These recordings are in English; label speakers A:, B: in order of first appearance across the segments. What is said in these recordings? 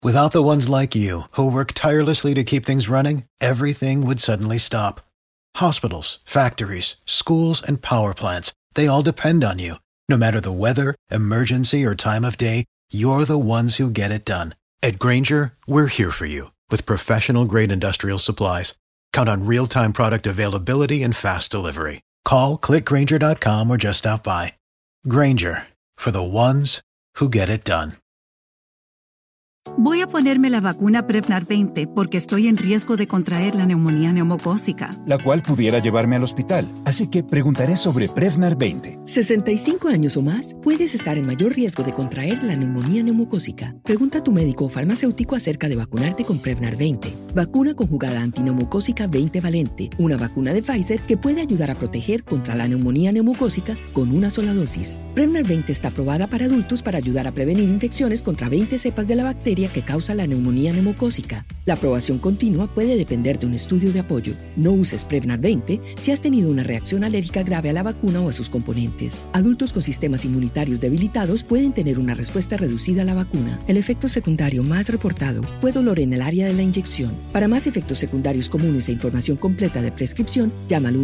A: Without the ones like you, who work tirelessly to keep things running, everything would suddenly stop. Hospitals, factories, schools, and power plants, they all depend on you. No matter the weather, emergency, or time of day, you're the ones who get it done. At Grainger, we're here for you with professional-grade industrial supplies. Count on real-time product availability and fast delivery. Call, click Grainger.com, or just stop by. Grainger, for the ones who get it done.
B: Voy a ponerme la vacuna Prevnar 20 porque estoy en riesgo de contraer la neumonía neumocócica,
C: la cual pudiera llevarme al hospital. Así que preguntaré sobre Prevnar 20.
D: 65 años o más, puedes estar en mayor riesgo de contraer la neumonía neumocócica. Pregunta a tu médico o farmacéutico acerca de vacunarte con Prevnar 20. Vacuna conjugada antineumocócica 20 valente, una vacuna de Pfizer que puede ayudar a proteger contra la neumonía neumocócica con una sola dosis. Prevnar 20 está aprobada para adultos para ayudar a prevenir infecciones contra 20 cepas de la bacteria que causa la neumonía neumocócica. La aprobación continua puede depender de un estudio de apoyo. No uses Prevnar 20 si has tenido una reacción alérgica grave a la vacuna o a sus componentes. Adultos con sistemas inmunitarios debilitados pueden tener una respuesta reducida a la vacuna. El efecto secundario más reportado fue dolor en el área de la inyección. Para más efectos secundarios comunes e información completa de prescripción, llama al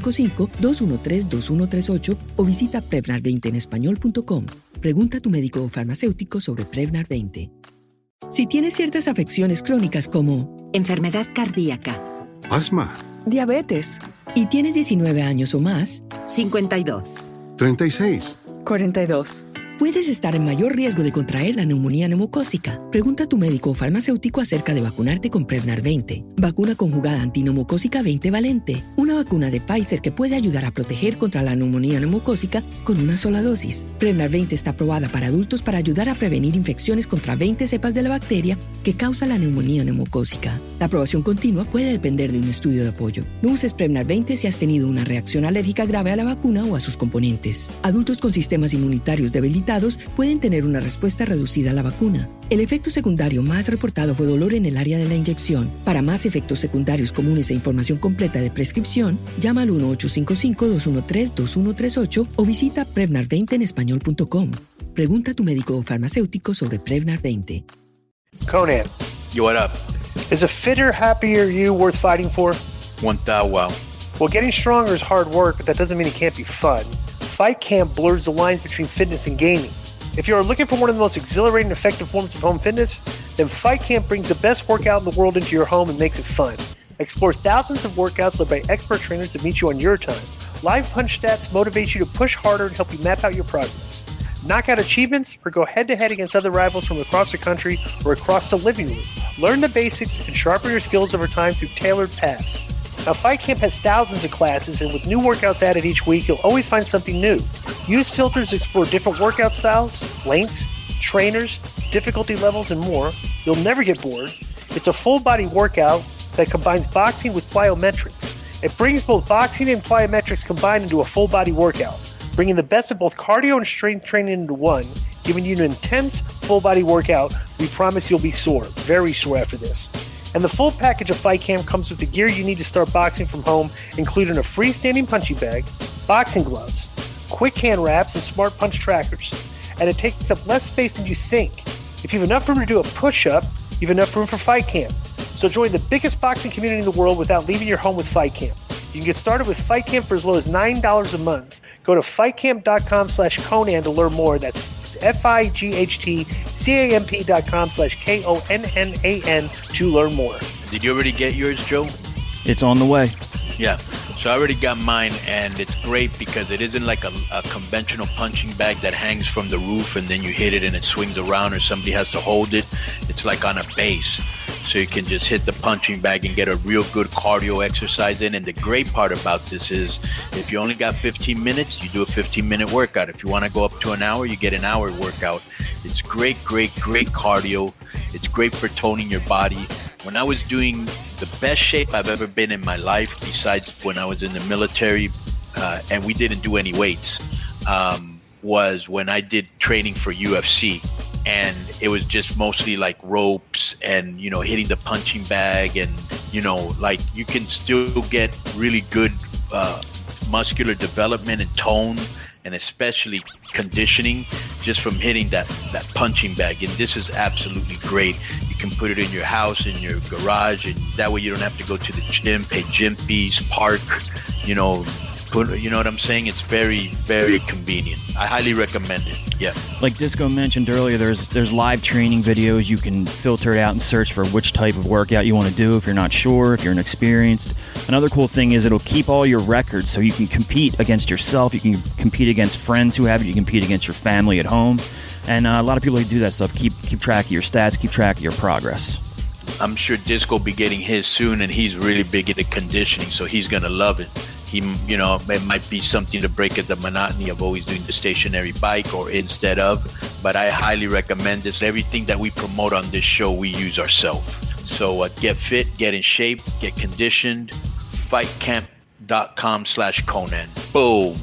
D: 1-855-213-2138 o visita Prevnar20enespañol.com. Pregunta a tu médico o farmacéutico sobre Prevnar 20. Si tienes ciertas afecciones crónicas como
E: enfermedad cardíaca,
F: asma,
D: diabetes, y tienes 19 años o más,
E: 52,
F: 36,
G: 42.
D: Puedes estar en mayor riesgo de contraer la neumonía neumocócica. Pregunta a tu médico o farmacéutico acerca de vacunarte con Prevnar 20. Vacuna conjugada antineumocócica 20 valente. Una vacuna de Pfizer que puede ayudar a proteger contra la neumonía neumocócica con una sola dosis. Prevnar 20 está aprobada para adultos para ayudar a prevenir infecciones contra 20 cepas de la bacteria que causa la neumonía neumocócica. La aprobación continua puede depender de un estudio de apoyo. No uses Prevnar 20 si has tenido una reacción alérgica grave a la vacuna o a sus componentes. Adultos con sistemas inmunitarios debilitados pueden tener una respuesta reducida a la vacuna. El efecto secundario más reportado fue dolor en el área de la inyección. Para más efectos secundarios comunes e información completa de prescripción, llama al 1-855-213-2138 o visita Prevnar20enespañol.com. Pregunta a tu médico o farmacéutico sobre Prevnar 20.
H: Conan.
I: Yo, what up?
H: Is a fitter, happier you worth fighting for?
I: Want that wow.
H: Well, getting stronger is hard work, but that doesn't mean it can't be fun. Fight Camp blurs the lines between fitness and gaming. If you are looking for one of the most exhilarating and effective forms of home fitness, then Fight Camp brings the best workout in the world into your home and makes it fun. Explore thousands of workouts led by expert trainers that meet you on your time. Live punch stats motivate you to push harder and help you map out your progress. Knock out achievements or go head-to-head against other rivals from across the country or across the living room. Learn the basics and sharpen your skills over time through tailored paths. Now, Fight Camp has thousands of classes, and with new workouts added each week, you'll always find something new. Use filters to explore different workout styles, lengths, trainers, difficulty levels, and more. You'll never get bored. It's a full-body workout that combines boxing with plyometrics. It brings both boxing and plyometrics combined into a full-body workout, bringing the best of both cardio and strength training into one, giving you an intense full-body workout. We promise you'll be sore, very sore after this. And the full package of Fight Camp comes with the gear you need to start boxing from home, including a freestanding punching bag, boxing gloves, quick hand wraps, and smart punch trackers. And it takes up less space than you think. If you have enough room to do a push-up, you have enough room for Fight Camp. So join the biggest boxing community in the world without leaving your home with Fight Camp. You can get started with Fight Camp for as low as $9 a month. Go to fightcamp.com/Conan to learn more. That's fightcamp.com/KONNAN to learn more.
I: Did you already get yours, Joe?
J: It's on the way.
I: Yeah. So I already got mine, and it's great because it isn't like a conventional punching bag that hangs from the roof and then you hit it and it swings around or somebody has to hold it. It's like on a base. So you can just hit the punching bag and get a real good cardio exercise in. And the great part about this is if you only got 15 minutes, you do a 15-minute workout. If you want to go up to an hour, you get an hour workout. It's great cardio. It's great for toning your body. When I was doing the best shape I've ever been in my life, besides when I was in the military and we didn't do any weights, was when I did training for UFC. And it was just mostly like ropes and, you know, hitting the punching bag and, you know, like you can still get really good muscular development and tone and especially conditioning just from hitting that punching bag. And this is absolutely great. You can put it in your house, in your garage, and that way you don't have to go to the gym, pay gym fees, park, you know what I'm saying? It's very, very convenient. I highly recommend it. Yeah.
G: Like Disco mentioned earlier, there's live training videos. You can filter it out and search for which type of workout you want to do if you're not sure, if you're inexperienced. Another cool thing is it'll keep all your records so you can compete against yourself. You can compete against friends who have it. You can compete against your family at home. And a lot of people who do that stuff keep track of your stats, keep track of your progress.
I: I'm sure Disco will be getting his soon, and he's really big into conditioning, so he's going to love it. It might be something to break at the monotony of always doing the stationary bike or instead of, but I highly recommend this. Everything that we promote on this show, we use ourselves. So get fit, get in shape, get conditioned. Fightcamp.com/Conan. Boom.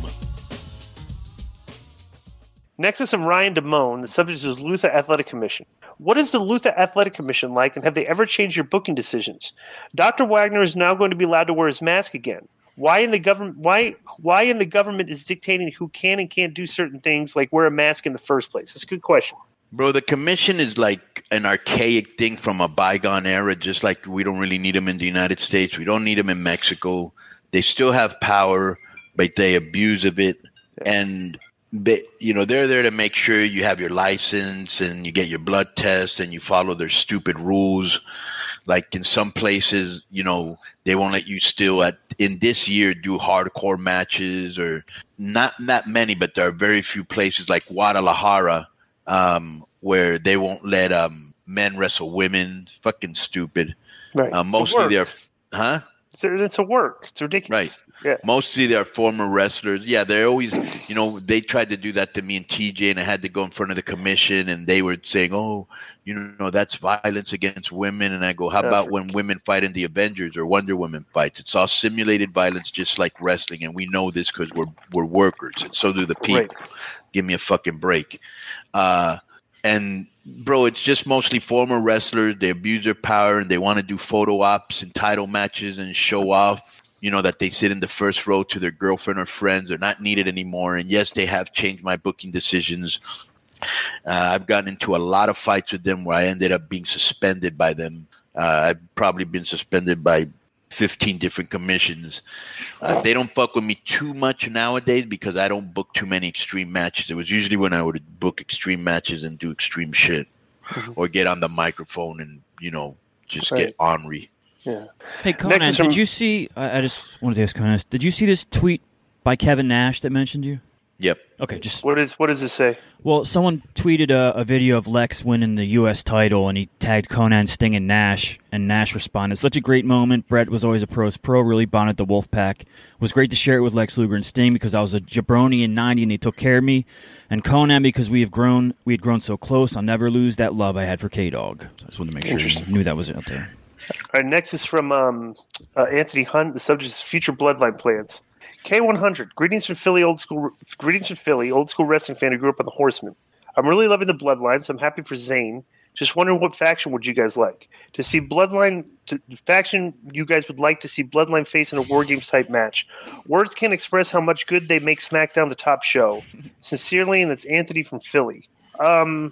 H: Next is from Ryan Damone. The subject is Luther Athletic Commission. What is the Luther Athletic Commission like, and have they ever changed your booking decisions? Dr. Wagner is now going to be allowed to wear his mask again. Why in the government is dictating who can and can't do certain things, like wear a mask in the first place? That's a good question.
I: Bro, the commission is like an archaic thing from a bygone era, just like we don't really need them in the United States. We don't need them in Mexico. They still have power, but they abuse of it. And they're there to make sure you have your license and you get your blood test and you follow their stupid rules. Like in some places, they won't let you still in this year do hardcore matches, or not that many, but there are very few places like Guadalajara where they won't let men wrestle women. It's fucking stupid.
H: Right.
I: Mostly they're, huh?
H: It's a work. It's ridiculous.
I: Right.
H: Yeah.
I: Mostly they're former wrestlers. Yeah, they're always, they tried to do that to me and TJ, and I had to go in front of the commission, and they were saying, oh, that's violence against women. And I go, how about when women fight in the Avengers or Wonder Woman fights? It's all simulated violence, just like wrestling. And we know this because we're workers, and so do the people. Right. Give me a fucking break. And bro, it's just mostly former wrestlers. They abuse their power and they want to do photo ops and title matches and show off, that they sit in the first row to their girlfriend or friends. They're not needed anymore. And yes, they have changed my booking decisions. I've gotten into a lot of fights with them where I ended up being suspended by them. I've probably been suspended by 15 different commissions. They don't fuck with me too much nowadays because I don't book too many extreme matches. It was usually when I would book extreme matches and do extreme shit or get on the microphone and, just get ornery.
H: Yeah.
G: Hey, Conan, did you see, I just wanted to ask Conan, did you see this tweet by Kevin Nash that mentioned you?
I: Yep.
G: Okay, just
H: what does it say? Well,
G: someone tweeted a video of Lex winning the U.S. title, and he tagged Conan, Sting, and Nash responded, "Such a great moment. Brett was always a pro's pro, really bonded the Wolfpack. It was great to share it with Lex Luger and Sting because I was a jabroni in '90 and they took care of me, and Conan because we had grown so close. I'll never lose that love I had for K-Dog." So I just wanted to make sure you knew that was out there.
H: All right, next is from Anthony Hunt. The subject is future bloodline plans. K100, greetings from Philly, old school wrestling fan who grew up on the Horsemen. I'm really loving the Bloodlines. I'm happy for Zayn. Just wondering what faction would you guys like to see faction you guys would like to see Bloodline face in a War Games type match. Words can't express how much good they make SmackDown the top show. Sincerely, and that's Anthony from Philly. I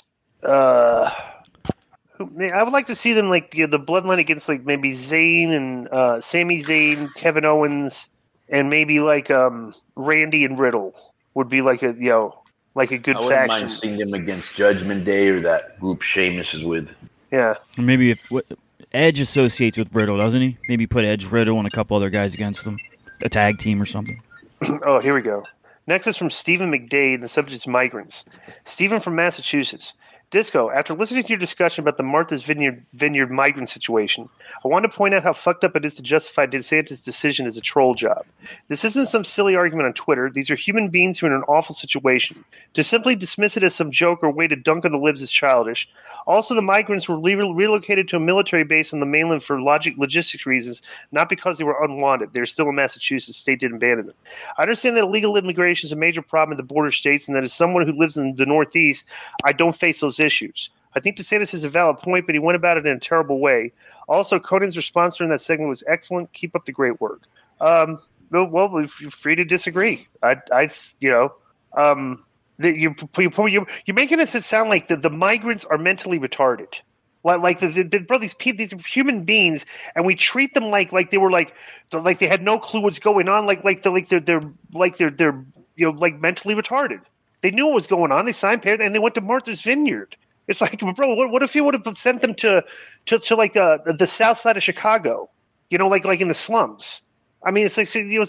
H: would like to see them the Bloodline against maybe Zayn and Sami Zayn, Kevin Owens. And maybe Randy and Riddle would be a good faction.
I: I wouldn't mind seeing them against Judgment Day or that group Sheamus is with.
H: Yeah.
G: Or maybe if Edge associates with Riddle, doesn't he? Maybe put Edge, Riddle, and a couple other guys against them. A tag team or something.
H: Oh, here we go. Next is from Stephen McDade, and the subject is migrants. Stephen from Massachusetts. Disco, after listening to your discussion about the Martha's Vineyard migrant situation, I want to point out how fucked up it is to justify DeSantis' decision as a troll job. This isn't some silly argument on Twitter. These are human beings who are in an awful situation. To simply dismiss it as some joke or way to dunk on the libs is childish. Also, the migrants were relocated to a military base on the mainland for logistics reasons, not because they were unwanted. They're still in Massachusetts. State didn't abandon them. I understand that illegal immigration is a major problem in the border states, and that as someone who lives in the Northeast, I don't face those issues. I think DeSantis is a valid point, but he went about it in a terrible way. Also, Conan's response during that segment was excellent. Keep up the great work. No, well, you're free to disagree. You're making it sound like the migrants are mentally retarded. Like bro, these are human beings, and we treat them like they were like they had no clue what's going on. They're mentally retarded. They knew what was going on. They signed papers and they went to Martha's Vineyard. It's like, bro, what if you would have sent them to like the south side of Chicago? Like in the slums. I mean, it's like,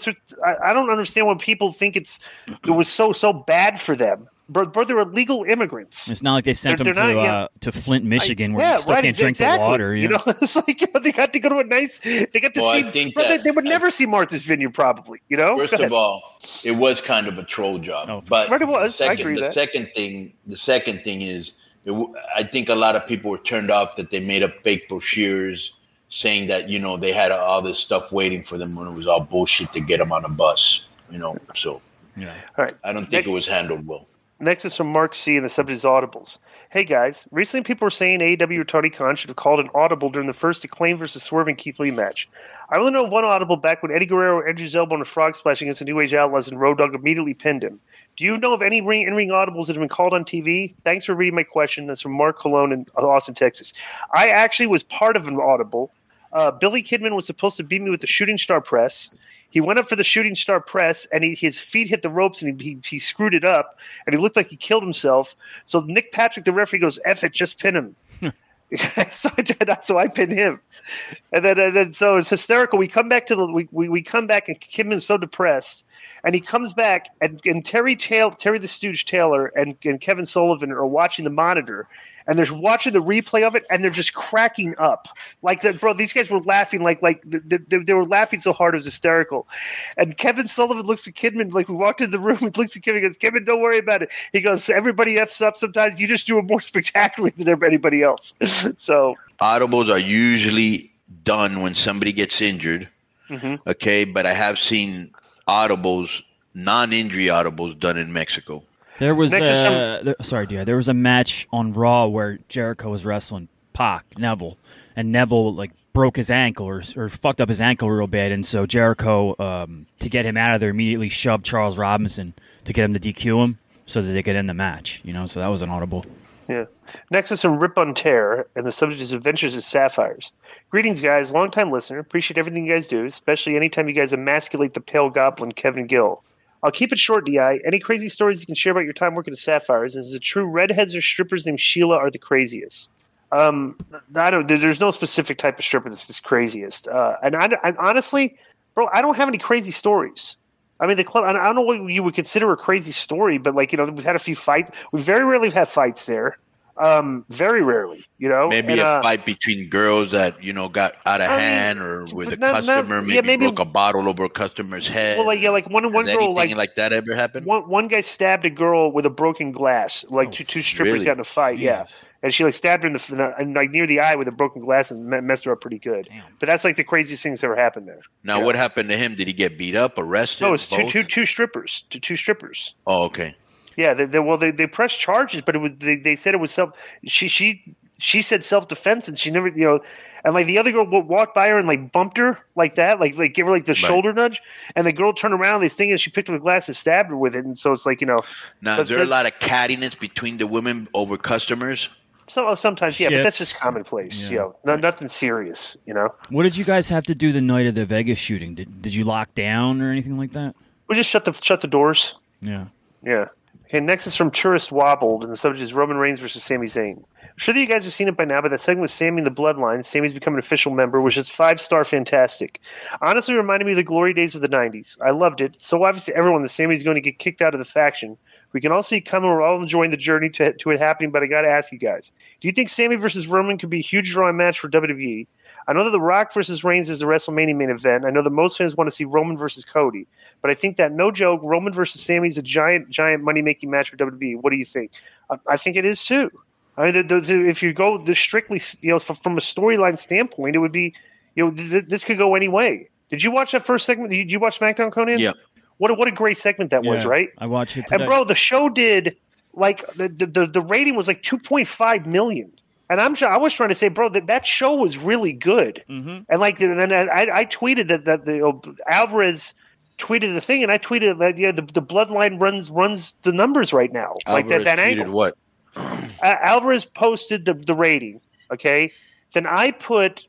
H: I don't understand why people think it was so bad for them. Bro, they're illegal immigrants.
G: It's not like they sent them to Flint, Michigan, where you still can't drink the water.
H: It's like they got to go to they got to see. They would never see Martha's Vineyard, probably.
I: First of all, it was kind of a troll job, but
H: it was.
I: I
H: agree with that.
I: The second thing is, I think a lot of people were turned off that they made up fake brochures saying that they had all this stuff waiting for them when it was all bullshit to get them on a bus. So
H: all right.
I: I don't think it was handled well.
H: Next is from Mark C. and the subject is audibles. Hey guys, recently people were saying AEW or Tony Khan should have called an audible during the first Acclaim versus Swerve and Keith Lee match. I only know of one audible back when Eddie Guerrero Andrew's elbow on a frog splash against the New Age Outlaws and Road Dogg immediately pinned him. Do you know of any in-ring audibles that have been called on TV? Thanks for reading my question. That's from Mark Colon in Austin, Texas. I actually was part of an audible. Billy Kidman was supposed to beat me with the shooting star press. He went up for the shooting star press, and his feet hit the ropes, and he screwed it up, and he looked like he killed himself. So Nick Patrick, the referee, goes, "F it, just pin him." So I pinned him, and then so it's hysterical. We come back we come back, and Kidman's so depressed, and he comes back, and Terry the Stooge Taylor and Kevin Sullivan are watching the monitor. And they're watching the replay of it, and they're just cracking up. Like that, bro. These guys were laughing they were laughing so hard it was hysterical. And Kevin Sullivan looks at Kidman like we walked in the room. He looks at Kidman and goes, "Kidman, don't worry about it." He goes, "Everybody f's up sometimes. You just do it more spectacularly than anybody else." So
I: audibles are usually done when somebody gets injured. Mm-hmm. Okay, but I have seen audibles, non-injury audibles, done in Mexico.
G: There was there was a match on Raw where Jericho was wrestling Neville, and Neville broke his ankle or fucked up his ankle real bad, and so Jericho to get him out of there immediately shoved Charles Robinson to get him to DQ him so that they could end the match. So that was an audible.
H: Yeah. Next is from Rip on Tear, and the subject is Adventures of Sapphires. Greetings, guys. Long-time listener. Appreciate everything you guys do, especially anytime you guys emasculate the Pale Goblin, Kevin Gill. I'll keep it short, DI. Any crazy stories you can share about your time working at Sapphires? Is it true redheads or strippers named Sheila are the craziest? There's no specific type of stripper that's the craziest. And I honestly, bro, I don't have any crazy stories. I mean, the club. I don't know what you would consider a crazy story, but we've had a few fights. We very rarely have fights there. Very rarely,
I: Maybe a fight between girls that got out of hand, or with a customer maybe broke a bottle over a customer's head.
H: Well, one girl
I: like that ever happened.
H: One guy stabbed a girl with a broken glass. Two strippers got in a fight. Jesus. Yeah, and she stabbed her in the near the eye with a broken glass and messed her up pretty good. Damn. But that's the craziest thing that's ever happened there.
I: Now, what happened to him? Did he get beat up, arrested?
H: No, it's two strippers. Two strippers.
I: Oh, okay.
H: Yeah, they pressed charges, but it was they said it was she said self-defense, and she never and the other girl walked by her and bumped her like that, give her the shoulder nudge, and the girl turned around, they thinking she picked up a glass and stabbed her with it, and so it's
I: Now, is there a lot of cattiness between the women over customers?
H: So sometimes, yeah, but that's just commonplace.
G: Yeah.
H: Nothing serious.
G: What did you guys have to do the night of the Vegas shooting? Did you lock down or anything like that?
H: We just shut the doors.
G: Yeah.
H: Yeah. Okay, next is from Tourist Wobbled, and the subject is Roman Reigns versus Sami Zayn. I'm sure that you guys have seen it by now, but that segment with Sami and the Bloodline, Sami's become an official member, which is 5-star fantastic. Honestly, reminded me of the glory days of the 90s. I loved it. So obviously everyone that Sami's going to get kicked out of the faction. We can all see it coming. We're all enjoying the journey to it happening, but I got to ask you guys, do you think Sami versus Roman could be a huge drawing match for WWE? I know that The Rock versus Reigns is the WrestleMania main event. I know that most fans want to see Roman versus Cody, but I think that, no joke, Roman versus Sami is a giant money-making match for WWE. What do you think? I think it is too. I mean, if you go strictly, from a storyline standpoint, it would be, this could go any way. Did you watch that first segment? Did you watch SmackDown, Conan?
I: Yeah.
H: What a great segment that was, right?
G: I watched it today.
H: And bro, the show did the rating was 2.5 million. And I was trying to say, bro, that show was really good. Mm-hmm. And then I tweeted that the Alvarez tweeted the thing, and I tweeted that the bloodline runs the numbers right now.
I: Alvarez
H: like that
I: tweeted
H: angle.
I: What?
H: Alvarez posted the rating. Okay, then I put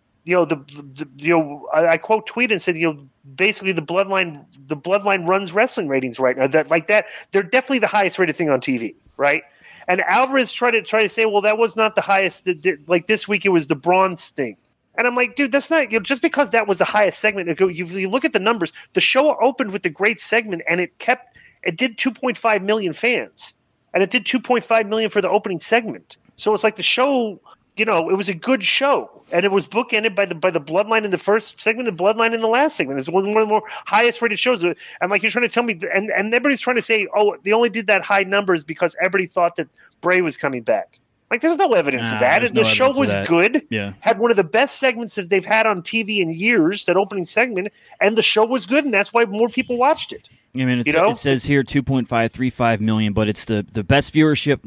H: I quote tweeted and said basically the bloodline runs wrestling ratings right now. That they're definitely the highest rated thing on TV, right? And Alvarez tried to say, well, that was not the highest. Like this week, it was the bronze thing. And I'm like, dude, that's not just because that was the highest segment. You look at the numbers. The show opened with the great segment, and it did 2.5 million fans, and it did 2.5 million for the opening segment. So it's like the show, it was a good show, and it was bookended by the bloodline in the first segment, the bloodline in the last segment. It's one of the more highest rated shows. And like you're trying to tell me, and everybody's trying to say, oh, they only did that high numbers because everybody thought that Bray was coming back. Like, there's no evidence of that. The show was good.
G: Yeah.
H: Had one of the best segments that they've had on TV in years, that opening segment, and the show was good, and that's why more people watched it.
G: I mean, it says here 2.535 million, but it's the best viewership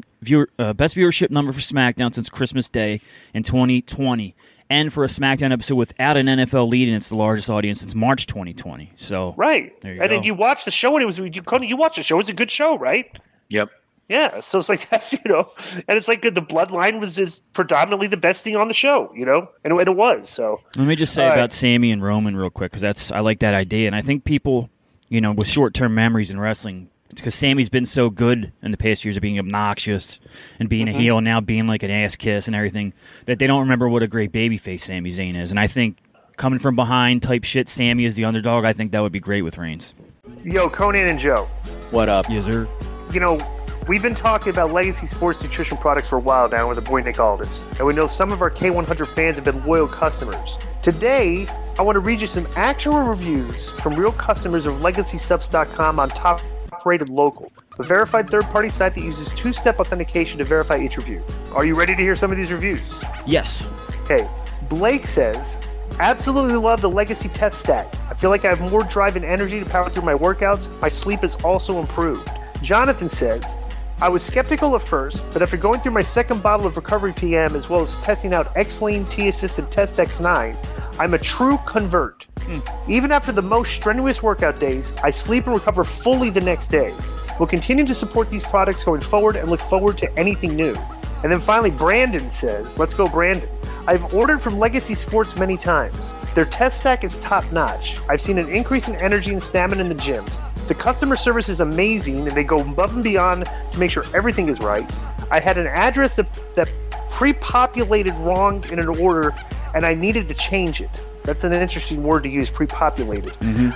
G: number for SmackDown since Christmas Day in 2020, and for a SmackDown episode without an NFL lead, and it's the largest audience since March 2020. So
H: right,
G: there you
H: and
G: go.
H: then you watch the show, and you watch the show. It was a good show, right?
I: Yep.
H: Yeah, so it's like that's and it's like the bloodline is predominantly the best thing on the show, and it was. So
G: let me just say about Sami and Roman real quick, because I like that idea, and I think people, with short-term memories in wrestling, it's because Sami's been so good in the past years of being obnoxious and being a heel, and now being like an ass kiss and everything, that they don't remember what a great babyface Sami Zayn is. And I think coming from behind type shit, Sami is the underdog. I think that would be great with Reigns.
H: Yo, Conan and Joe,
I: what up?
G: Yes, sir.
H: We've been talking about legacy sports nutrition products for a while now with the boy Nick Aldis, and we know some of our K100 fans have been loyal customers. Today, I want to read you some actual reviews from real customers of LegacySubs.com on Top-Rated Local, a verified third-party site that uses two-step authentication to verify each review. Are you ready to hear some of these reviews?
G: Yes.
H: Okay, Blake says, absolutely love the Legacy Test Stack. I feel like I have more drive and energy to power through my workouts. My sleep is also improved. Jonathan says, I was skeptical at first, but after going through my second bottle of Recovery PM as well as testing out X-Lean T-Assisted Test X9, I'm a true convert. Even after the most strenuous workout days, I sleep and recover fully the next day. We'll continue to support these products going forward and look forward to anything new. And then finally, Brandon says, let's go Brandon. I've ordered from Legacy Sports many times. Their test stack is top-notch. I've seen an increase in energy and stamina in the gym. The customer service is amazing, and they go above and beyond to make sure everything is right. I had an address that pre-populated wrong in an order, and I needed to change it. That's an interesting word to use, pre-populated.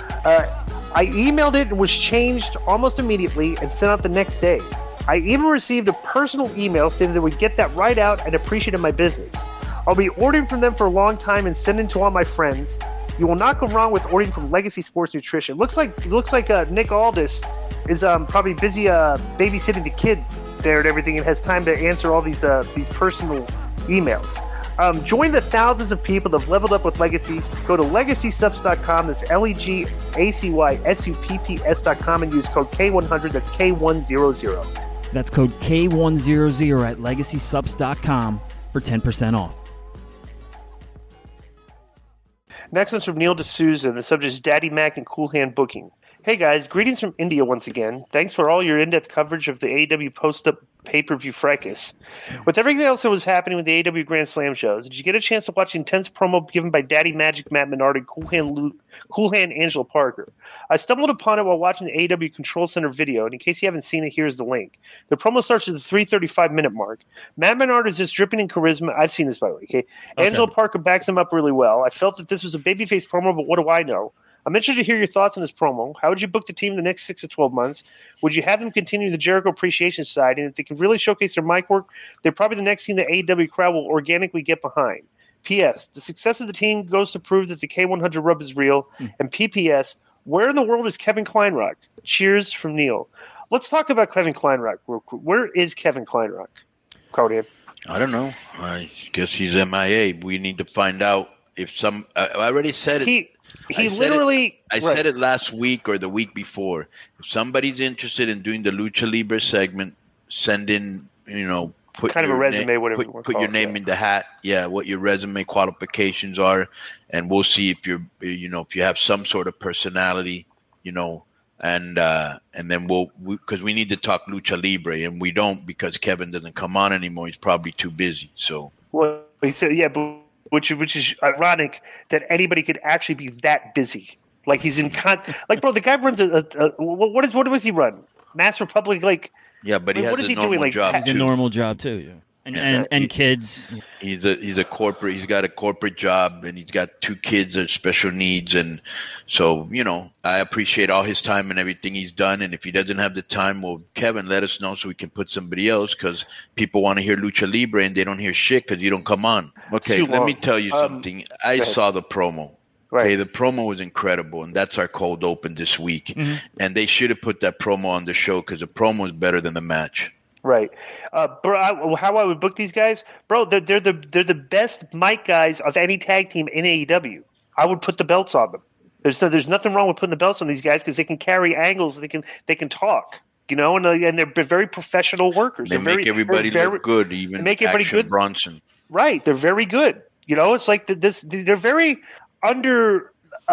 H: I emailed it and was changed almost immediately and sent out the next day. I even received a personal email saying they would get that right out and appreciated my business. I'll be ordering from them for a long time and sending to all my friends. You will not go wrong with ordering from Legacy Sports Nutrition. Looks like Nick Aldis is probably busy babysitting the kid there and everything, and has time to answer all these personal emails. Join the thousands of people that have leveled up with Legacy. Go to LegacySubs.com. That's LegacySupps.com and use code K100. That's K100.
G: That's code K100 at LegacySubs.com for 10% off.
H: Next one's from Neil D'Souza, and the subject is Daddy Mac and Cool Hand Booking. Hey guys, greetings from India once again. Thanks for all your in-depth coverage of the AEW post-up pay-per-view fracas. With everything else that was happening with the AEW Grand Slam shows, did you get a chance to watch the intense promo given by Daddy Magic Matt Menard and Cool Hand Angelo Parker? I stumbled upon it while watching the AEW Control Center video, and in case you haven't seen it, here's the link. The promo starts at the 3:35-minute mark. Matt Menard is just dripping in charisma. I've seen this, by the way. Okay? Angelo Parker backs him up really well. I felt that this was a babyface promo, but what do I know? I'm interested to hear your thoughts on this promo. How would you book the team in the next 6 to 12 months? Would you have them continue the Jericho Appreciation Society? And if they can really showcase their mic work, they're probably the next team the AEW crowd will organically get behind. P.S. The success of the team goes to prove that the K100 rub is real. And P.P.S. Where in the world is Kevin Kleinrock? Cheers from Neil. Let's talk about Kevin Kleinrock real quick. Where is Kevin Kleinrock, Conan?
I: I don't know. I guess he's MIA. We need to find out if some. I already said it. I said it last week or the week before. If somebody's interested in doing the Lucha Libre segment, send in, put
H: kind of a resume, whatever.
I: Put your name in the hat. Yeah, what your resume qualifications are, and we'll see if you're, if you have some sort of personality and then because we need to talk lucha libre, and we don't because Kevin doesn't come on anymore. He's probably too busy. So
H: well, he said, yeah, but which is ironic that anybody could actually be that busy. Like he's in like, bro, the guy runs what does he run? Mass Republic, like.
I: Yeah, but he has a normal job.
G: He's a normal job too. Yeah. And kids.
I: He's a corporate. He's got a corporate job, and he's got 2 kids with special needs, and so I appreciate all his time and everything he's done. And if he doesn't have the time, well, Kevin, let us know so we can put somebody else because people want to hear lucha libre and they don't hear shit because you don't come on. Okay, let me tell you something. I saw the promo. Right. Okay, the promo was incredible, and that's our cold open this week. Mm-hmm. And they should have put that promo on the show because the promo is better than the match.
H: Right, bro. How I would book these guys, bro? They're the best mic guys of any tag team in AEW. I would put the belts on them. There's nothing wrong with putting the belts on these guys because they can carry angles. They can talk. And they're very professional workers.
I: They make everybody look good, even make everybody good. Bronson.
H: Right, they're very good. It's like they're very rated.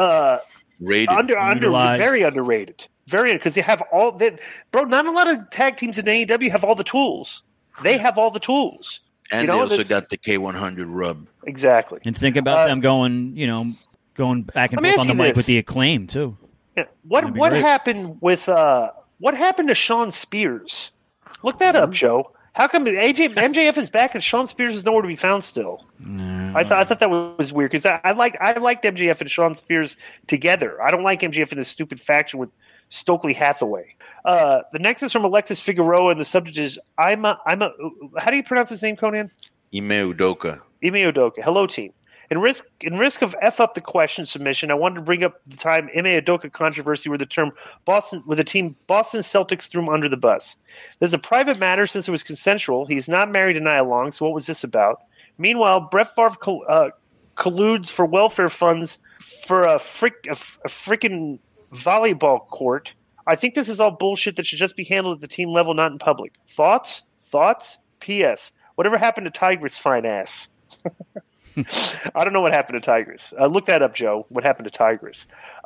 H: Very underrated. Very, because they have all that, bro. Not a lot of tag teams in AEW have all the tools. They have all the tools,
I: and they also got the K100 rub.
H: Exactly.
G: And think about them going back and forth on the mic with the Acclaim too.
H: Yeah. What happened with what happened to Sean Spears? Look that up, Joe. How come MJF is back and Sean Spears is nowhere to be found still? No. I thought that was weird because I liked MJF and Sean Spears together. I don't like MJF in this stupid faction with Stokely Hathaway. The next is from Alexis Figueroa, and the subject is I'm a. How do you pronounce his name, Conan?
I: Ime Udoka.
H: Hello, team. In risk of F up the question submission, I wanted to bring up the time Ime Udoka controversy where the team Boston Celtics threw him under the bus. This is a private matter since it was consensual. He's not married to Nia Long, so what was this about? Meanwhile, Brett Favre colludes for welfare funds for a freaking volleyball court. I think this is all bullshit that should just be handled at the team level, not in public. Thoughts? P.S. Whatever happened to Tigress' fine ass? I don't know what happened to Tigress. Look that up, Joe. What happened to Tigress?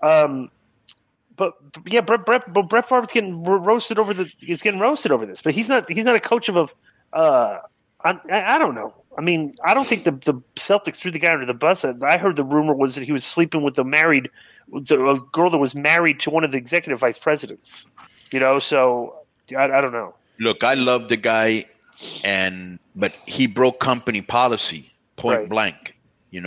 H: But yeah, Brett Favre's getting roasted over this. But he's not a coach of I don't know. I mean, I don't think the Celtics threw the guy under the bus. I heard the rumor was that he was sleeping with a girl that was married to one of the executive vice presidents. So I don't know.
I: Look, I love the guy, but he broke company policy point blank.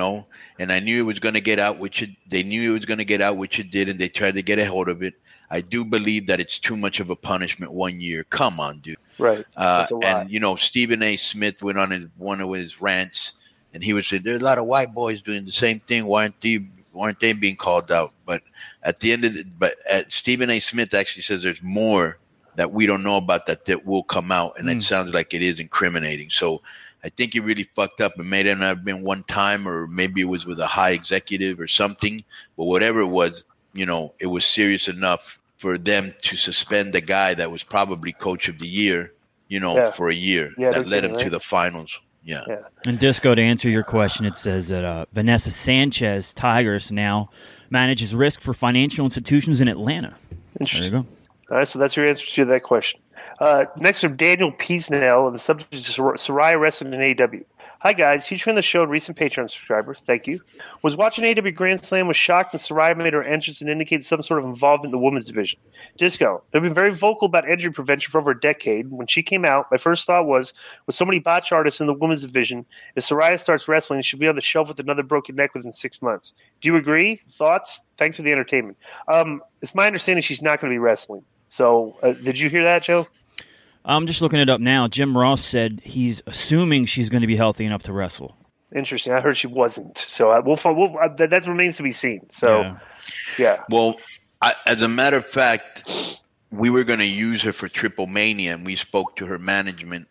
I: And I knew he was going to get out, they knew he was going to get out, which it did, and they tried to get a hold of it. I do believe that it's too much of a punishment 1 year. Come on, dude.
H: Right. That's a lot.
I: And Stephen A. Smith went on one of his rants, and he was saying there's a lot of white boys doing the same thing. Why aren't they being called out? But at the end of Stephen A. Smith actually says there's more that we don't know about that will come out, and it sounds like it is incriminating. So I think he really fucked up. It may not have been one time, or maybe it was with a high executive or something. But whatever it was, it was serious enough for them to suspend the guy that was probably coach of the year, for a year. Yeah, that led him to the finals. Yeah.
G: And Disco, to answer your question, it says that Vanessa Sanchez, Tigers, now manages risk for financial institutions in Atlanta.
H: Interesting.
G: There you go.
H: All right, so that's your answer to that question. Next from Daniel Peasnell, and the subject is Saraya Wrestling in AEW. Hi, guys. Huge fan of the show and recent Patreon subscriber. Thank you. Was watching AEW Grand Slam, was shocked when Saraya made her entrance and indicated some sort of involvement in the women's division. Disco, they've been very vocal about injury prevention for over a decade. When she came out, my first thought was, with so many botch artists in the women's division, if Saraya starts wrestling, she'll be on the shelf with another broken neck within 6 months. Do you agree? Thoughts? Thanks for the entertainment. It's my understanding she's not going to be wrestling. So, did you hear that, Joe?
G: I'm just looking it up now. Jim Ross said he's assuming she's going to be healthy enough to wrestle.
H: Interesting. I heard she wasn't. So that remains to be seen. So, yeah.
I: Well, as a matter of fact, we were going to use her for Triple Mania, and we spoke to her management,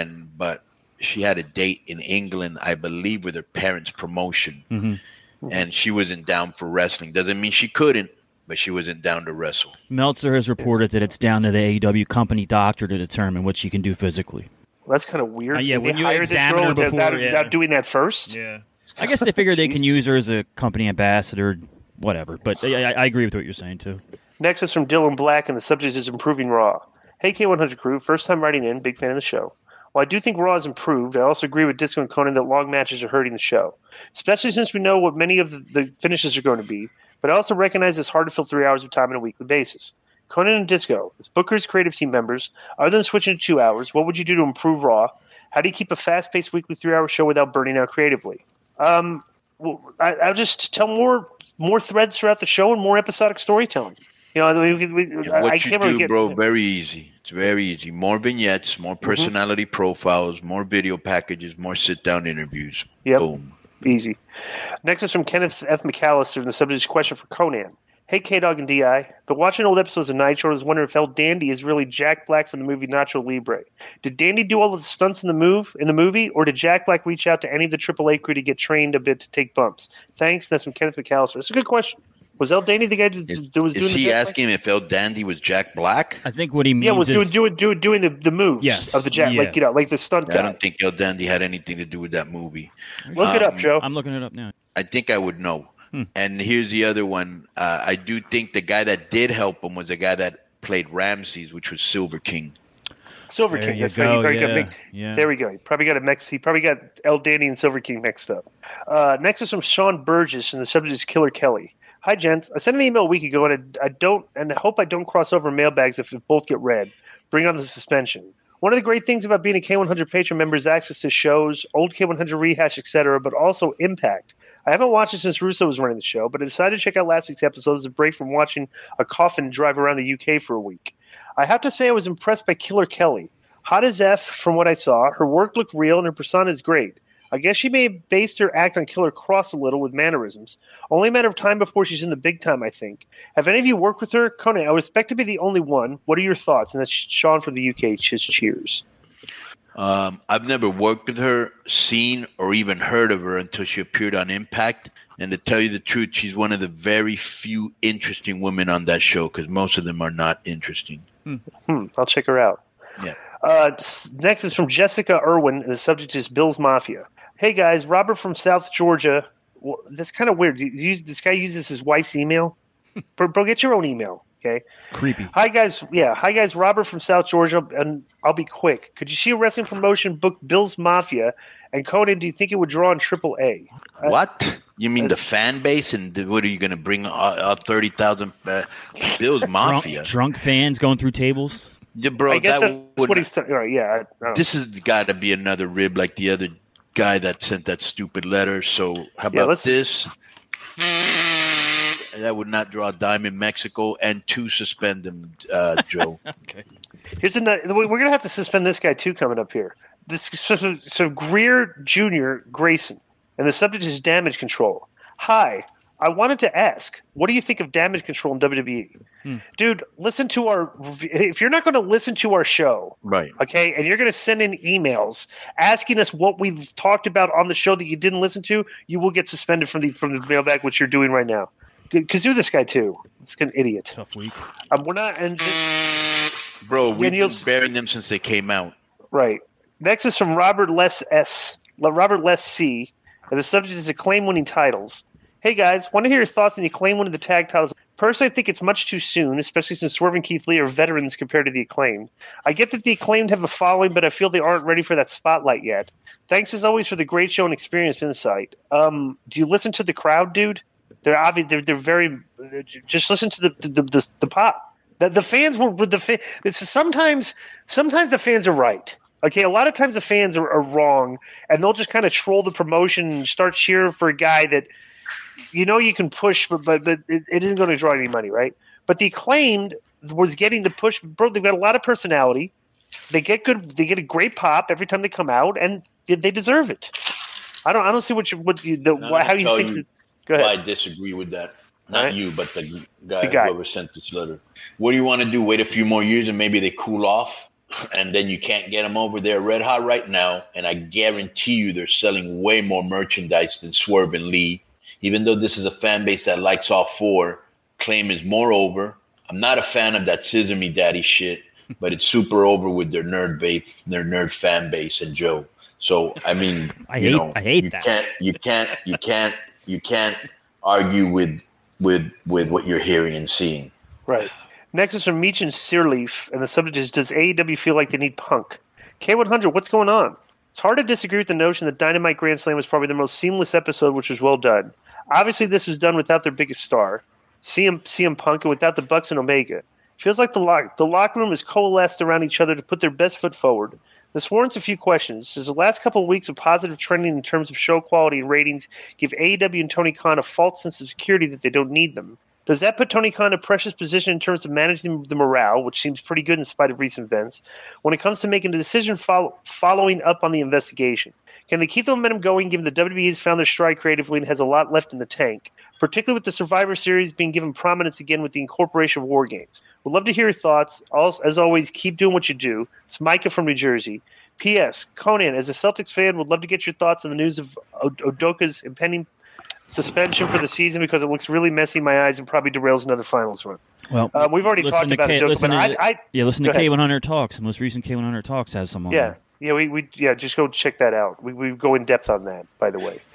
I: but she had a date in England, I believe, with her parents' promotion, and she wasn't down for wrestling. Doesn't mean she couldn't, but she wasn't down to wrestle.
G: Meltzer has reported that it's down to the AEW company doctor to determine what she can do physically.
H: Well, that's kind of weird.
G: Yeah, when you examine her before,
H: without doing that first?
G: Yeah. I guess they figure they can use her as a company ambassador, whatever. But I agree with what you're saying, too.
H: Next is from Dylan Black, and the subject is improving Raw. Hey, K100 crew, first time writing in, big fan of the show. While I do think Raw has improved, I also agree with Disco and Conan that long matches are hurting the show, especially since we know what many of the finishes are going to be, but I also recognize it's hard to fill 3 hours of time on a weekly basis. Conan and Disco, as Booker's creative team members, other than switching to 2 hours, what would you do to improve Raw? How do you keep a fast-paced weekly 3-hour show without burning out creatively? I'll just tell more threads throughout the show and more episodic storytelling. You know,
I: what you do, bro, very easy. It's very easy. More vignettes, more personality profiles, more video packages, more sit-down interviews.
H: Yep.
I: Boom.
H: Easy. Next is from Kenneth F. McAllister, and the subject is a question for Conan. Hey, K-Dog and D.I. But watching old episodes of Nitro, I was wondering if El Dandy is really Jack Black from the movie Nacho Libre. Did Dandy do all of the stunts in the movie, or did Jack Black reach out to any of the AAA crew to get trained a bit to take bumps? Thanks. That's from Kenneth McAllister. That's a good question. Was El Dandy the guy that was doing the
I: Is he asking if El Dandy was Jack Black?
G: I think what he means
H: was doing the moves of the Jack, like the stunt guy.
I: I don't think El Dandy had anything to do with that movie.
H: Look it up, Joe.
G: I'm looking it up now.
I: I think I would know. And here's the other one. I do think the guy that did help him was the guy that played Ramses, which was Silver King.
H: Silver King. That's very good.
G: Yeah.
H: There we go. He probably got El Dandy and Silver King mixed up. Next is from Sean Burgess, and the subject is Killer Kelly. Hi, gents. I sent an email a week ago, and I hope I don't cross over mailbags if both get read. Bring on the suspension. One of the great things about being a K100 patron member is access to shows, old K100 rehash, etc., but also Impact. I haven't watched it since Russo was running the show, but I decided to check out last week's episode as a break from watching a coffin drive around the UK for a week. I have to say I was impressed by Killer Kelly. Hot as F from what I saw. Her work looked real, and her persona is great. I guess she may have based her act on Killer Cross a little with mannerisms. Only a matter of time before she's in the big time, I think. Have any of you worked with her? Conan, I would expect to be the only one. What are your thoughts? And that's Sean from the UK. Just cheers.
I: I've never worked with her, seen, or even heard of her until she appeared on Impact. And to tell you the truth, she's one of the very few interesting women on that show because most of them are not interesting.
H: I'll check her out.
I: Yeah.
H: Next is from Jessica Irwin, and the subject is Bill's Mafia. Hey, guys, Robert from South Georgia. Well, that's kind of weird. This guy uses his wife's email. Bro, get your own email, okay?
G: Creepy.
H: Hi, guys. Yeah, hi, guys. Robert from South Georgia, and I'll be quick. Could you see a wrestling promotion book Bill's Mafia? And Conan, do you think it would draw on AAA?
I: What? You mean the fan base? And what are you going to bring 30,000 Bill's Mafia?
G: Drunk fans going through tables?
I: Yeah, bro,
H: I guess that's what he's – right, yeah.
I: This has got to be another rib like the other guy that sent that stupid letter. So how about this? That would not draw a dime in Mexico, and to suspend them, Joe.
G: Okay.
H: Here's another. We're gonna have to suspend this guy too coming up here. This so Greer Jr. Grayson, and the subject is damage control. Hi, I wanted to ask, what do you think of damage control in WWE? Dude, listen to our. If you're not going to listen to our show,
I: right?
H: Okay, and you're going to send in emails asking us what we talked about on the show that you didn't listen to, you will get suspended from the mailbag, which you're doing right now. Because you're this guy too. It's an idiot.
G: Tough week.
H: We're not.
I: Bro, we've been bearing them since they came out.
H: Right. Next is from Robert Les C. And the subject is Acclaim-winning titles. Hey guys, want to hear your thoughts on the Acclaim winning the tag titles? Personally, I think it's much too soon, especially since Swerve and Keith Lee are veterans compared to the Acclaimed. I get that the Acclaimed have a following, but I feel they aren't ready for that spotlight yet. Thanks as always for the great show and experience insight. Do you listen to the crowd, dude? They're obvious. They're very. Just listen to the pop. The fans were with the fan. Sometimes the fans are right. Okay, a lot of times the fans are wrong, and they'll just kind of troll the promotion and start cheering for a guy that you can push, but it isn't going to draw any money, right? But the Acclaimed was getting the push, bro. They've got a lot of personality. They get good. They get a great pop every time they come out, and they deserve it. I don't see how you think. Go ahead.
I: I disagree with that. Not you, but the guy whoever sent this letter. What do you want to do? Wait a few more years and maybe they cool off, and then you can't get them over there red hot right now. And I guarantee you they're selling way more merchandise than Swerve and Lee. Even though this is a fan base that likes all four, Claim is more over. I'm not a fan of that Scissor Me Daddy shit, but it's super over with their nerd base, their nerd fan base, and Joe. So I mean,
G: I hate that.
I: You can't argue with what you're hearing and seeing.
H: Right. Next is from Meech and Searleaf, and the subject is, does AEW feel like they need Punk? K100, what's going on? It's hard to disagree with the notion that Dynamite Grand Slam was probably the most seamless episode, which was well done. Obviously, this was done without their biggest star, CM Punk, and without the Bucks and Omega. Feels like the locker room is coalesced around each other to put their best foot forward. This warrants a few questions. Does the last couple of weeks of positive trending in terms of show quality and ratings give AEW and Tony Khan a false sense of security that they don't need them? Does that put Tony Khan in a precious position in terms of managing the morale, which seems pretty good in spite of recent events, when it comes to making a decision following up on the investigation? Can they keep the momentum going given the WWE has found their stride creatively and has a lot left in the tank, particularly with the Survivor Series being given prominence again with the incorporation of War Games? We'd love to hear your thoughts. As always, keep doing what you do. It's Micah from New Jersey. P.S. Conan, as a Celtics fan, would love to get your thoughts on the news of Udoka's impending suspension for the season because it looks really messy in my eyes and probably derails another finals run.
G: Well,
H: we've already talked about Udoka,
G: listen to
H: ahead.
G: K100 Talks. The most recent K100 Talks has some on
H: Yeah,
G: there.
H: we just go check that out. We go in depth on that, by the way.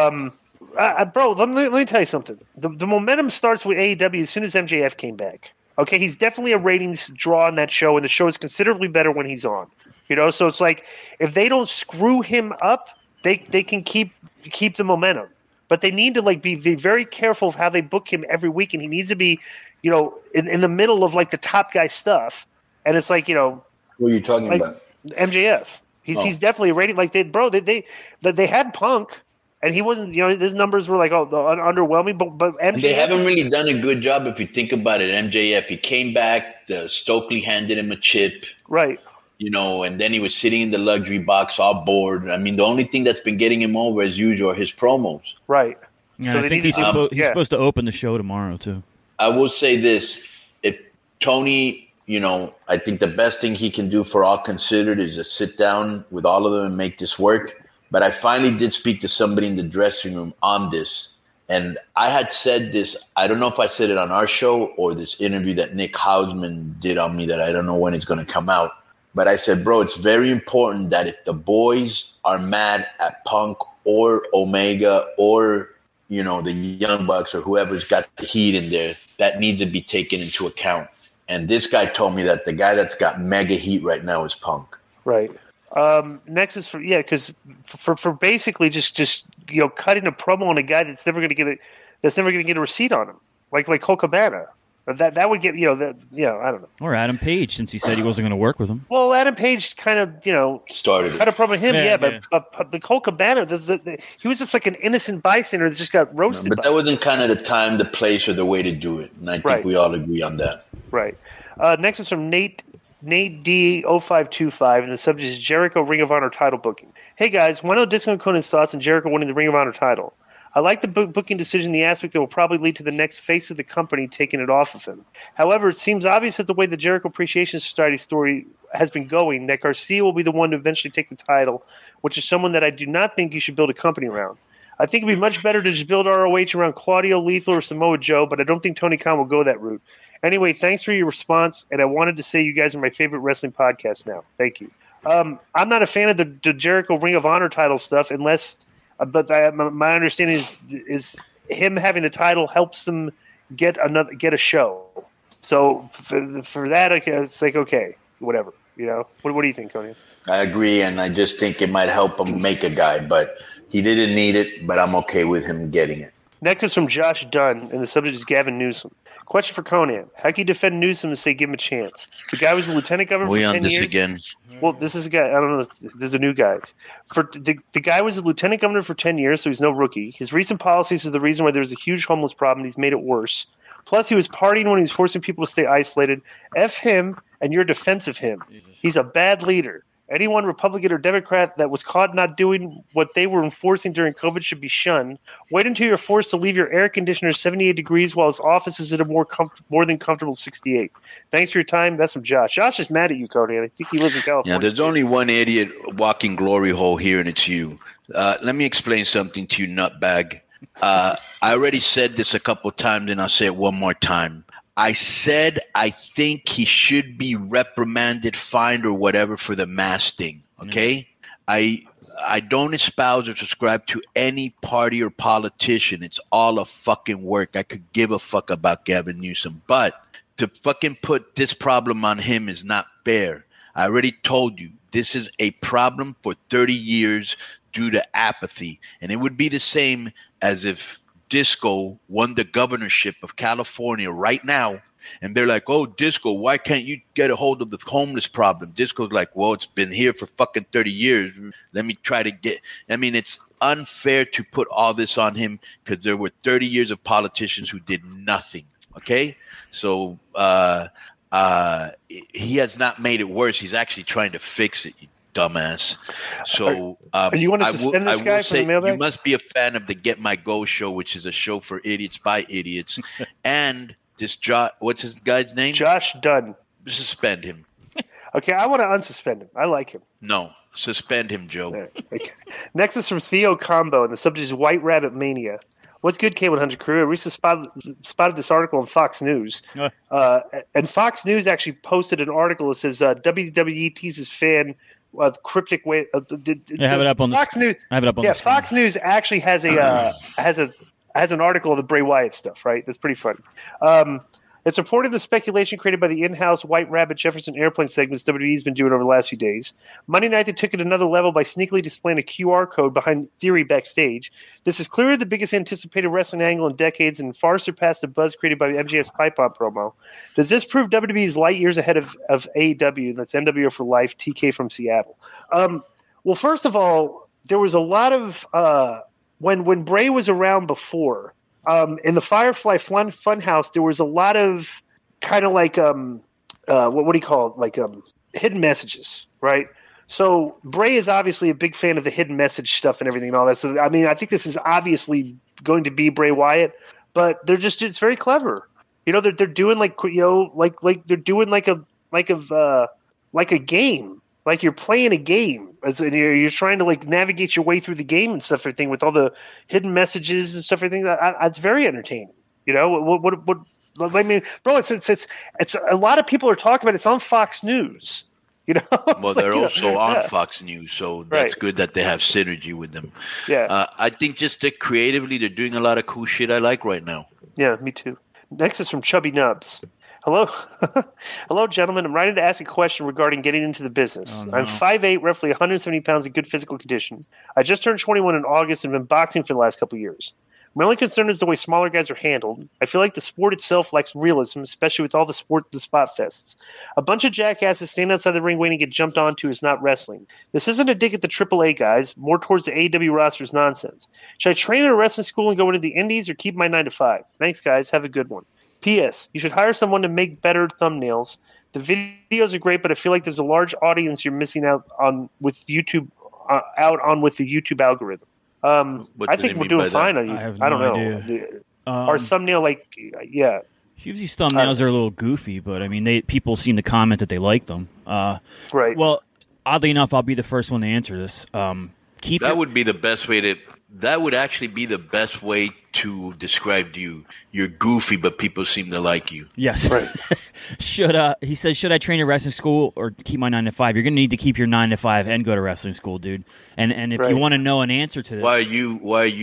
H: Bro, let me tell you something. The momentum starts with AEW as soon as MJF came back. Okay, he's definitely a ratings draw on that show, and the show is considerably better when he's on. So it's like if they don't screw him up, they can keep the momentum. But they need to be very careful of how they book him every week, and he needs to be, in the middle of the top guy stuff. And it's like,
J: What are you talking about?
H: MJF. He's definitely rated they had Punk, and he wasn't. His numbers were underwhelming. But MJF,
I: and they haven't really done a good job if you think about it. MJF, he came back. The Stokely handed him a chip,
H: right?
I: And then he was sitting in the luxury box all bored. I mean, the only thing that's been getting him over as usual are his promos.
H: Right.
G: Yeah, so I think he's supposed to open the show tomorrow, too.
I: I will say this. If Tony, I think the best thing he can do for All Considered is to sit down with all of them and make this work. But I finally did speak to somebody in the dressing room on this. And I had said this, I don't know if I said it on our show or this interview that Nick Hausman did on me that I don't know when it's going to come out. But I said, bro, it's very important that if the boys are mad at Punk or Omega or, the Young Bucks or whoever's got the heat in there, that needs to be taken into account. And this guy told me that the guy that's got mega heat right now is Punk.
H: Right. Next is because for basically just cutting a promo on a guy that's never going to get a receipt on him, like Colt Cabana. That would get I don't know.
G: Or Adam Page, since he said he wasn't going to work with him.
H: Well, Adam Page kind of
I: started
H: cut a promo with him, but Colt Cabana, he was just like an innocent bystander that just got roasted.
I: But that wasn't kind of the time, the place, or the way to do it, and I think we all agree on that.
H: Right. Next is from Nate D0525, and the subject is Jericho Ring of Honor title booking. Hey guys, why not Disco Conan's thoughts on Jericho winning the Ring of Honor title? I like the booking decision, the aspect that will probably lead to the next face of the company taking it off of him. However, it seems obvious that the way the Jericho Appreciation Society story has been going, that Garcia will be the one to eventually take the title, which is someone that I do not think you should build a company around. I think it would be much better to just build ROH around Claudio, Lethal, or Samoa Joe, but I don't think Tony Khan will go that route. Anyway, thanks for your response, and I wanted to say you guys are my favorite wrestling podcast now. Thank you. I'm not a fan of the Jericho Ring of Honor title stuff unless – but my understanding is him having the title helps them get a show. So for that, it's like, okay, whatever. What do you think, Conan?
I: I agree, and I just think it might help him make a guy, but he didn't need it. But I'm okay with him getting it.
H: Next is from Josh Dunn, and the subject is Gavin Newsom. Question for Conan: how can you defend Newsom and say give him a chance? The guy was a lieutenant governor for 10 years.
I: We on this again?
H: Well, this is a guy. I don't know. There's a new guy. The guy was a lieutenant governor for 10 years, so he's no rookie. His recent policies are the reason why there's a huge homeless problem, and he's made it worse. Plus, he was partying when he was forcing people to stay isolated. F him, and your defense of him. He's a bad leader. Anyone, Republican or Democrat, that was caught not doing what they were enforcing during COVID should be shunned. Wait until you're forced to leave your air conditioner 78 degrees while his office is at a more than comfortable 68. Thanks for your time. That's from Josh. Josh is mad at you, Cody. I think he lives in California.
I: Yeah, there's only one idiot walking glory hole here, and it's you. Let me explain something to you, nutbag. I already said this a couple of times, and I'll say it one more time. I said I think he should be reprimanded, fined, or whatever for the mask thing, okay? I don't espouse or subscribe to any party or politician. It's all a fucking work. I could give a fuck about Gavin Newsom. But to fucking put this problem on him is not fair. I already told you this is a problem for 30 years due to apathy. And it would be the same as if Disco won the governorship of California right now. And they're like, oh, Disco, why can't you get a hold of the homeless problem? Disco's like, well, it's been here for fucking 30 years. Let me try to get – I mean, it's unfair to put all this on him because there were 30 years of politicians who did nothing, okay? So he has not made it worse. He's actually trying to fix it, you dumbass. So
H: you want to suspend this guy from the mailbag?
I: You must be a fan of the Get My Go show, which is a show for idiots by idiots. And – what's his guy's name?
H: Josh Dunn.
I: Suspend him.
H: Okay, I want to unsuspend him. I like him.
I: No, suspend him, Joe.
H: Okay. Next is from Theo Combo, and the subject is White Rabbit Mania. What's good, K100 crew? I recently spotted this article on Fox News. And Fox News actually posted an article that says WWE teases fan of cryptic way.
G: I have it up on
H: Fox News.
G: I have it up on
H: the
G: the screen.
H: Fox News actually has has an article of the Bray Wyatt stuff, right? That's pretty funny. It's reported the speculation created by the in-house White Rabbit Jefferson Airplane segments WWE's been doing over the last few days. Monday night, they took it another level by sneakily displaying a QR code behind Theory backstage. This is clearly the biggest anticipated wrestling angle in decades and far surpassed the buzz created by MJF's Pipe Bomb promo. Does this prove WWE's light years ahead of AEW? That's NWO for life, TK from Seattle. Well, first of all, there was a lot of when Bray was around before, in the Firefly Funhouse, there was a lot of kind of like what do you call it? Like hidden messages, right? So Bray is obviously a big fan of the hidden message stuff and everything and all that. So I mean, I think this is obviously going to be Bray Wyatt, but it's very clever. You know, they're doing like they're doing like a game. Like you're playing a game, and you're trying to like navigate your way through the game and stuff, everything with all the hidden messages and stuff, everything. It's very entertaining. You know what? I mean, bro, it's a lot of people are talking about it. It's on Fox News. You know,
I: well, they're also on Fox News, so that's good that they have synergy with them.
H: Yeah,
I: I think just that creatively, they're doing a lot of cool shit I like right now.
H: Yeah, me too. Next is from Chubby Nubs. Hello, hello, gentlemen. I'm writing to ask a question regarding getting into the business.
G: Oh, no.
H: I'm 5'8", roughly 170 pounds in good physical condition. I just turned 21 in August and been boxing for the last couple of years. My only concern is the way smaller guys are handled. I feel like the sport itself lacks realism, especially with all the spot fests. A bunch of jackasses stand outside the ring waiting to get jumped onto is not wrestling. This isn't a dig at the AAA guys, more towards the AEW roster's nonsense. Should I train in a wrestling school and go into the indies or keep my 9 to 5? Thanks, guys. Have a good one. P.S. You should hire someone to make better thumbnails. The videos are great, but I feel like there's a large audience you're missing out on with YouTube. With the YouTube algorithm. I think we're doing fine on YouTube. I don't know. Our thumbnail,
G: Hughesy's thumbnails are a little goofy, but I mean, people seem to comment that they like them.
H: Right.
G: Well, oddly enough, I'll be the first one to answer this.
I: Would be the best way to. That would actually be the best way to describe you. You're goofy, but people seem to like you.
G: Yes.
H: Right.
G: He says, should I train at wrestling school or keep my 9 to 5? You're going to need to keep your 9 to 5 and go to wrestling school, dude. And if you want to know an answer to this,
I: are you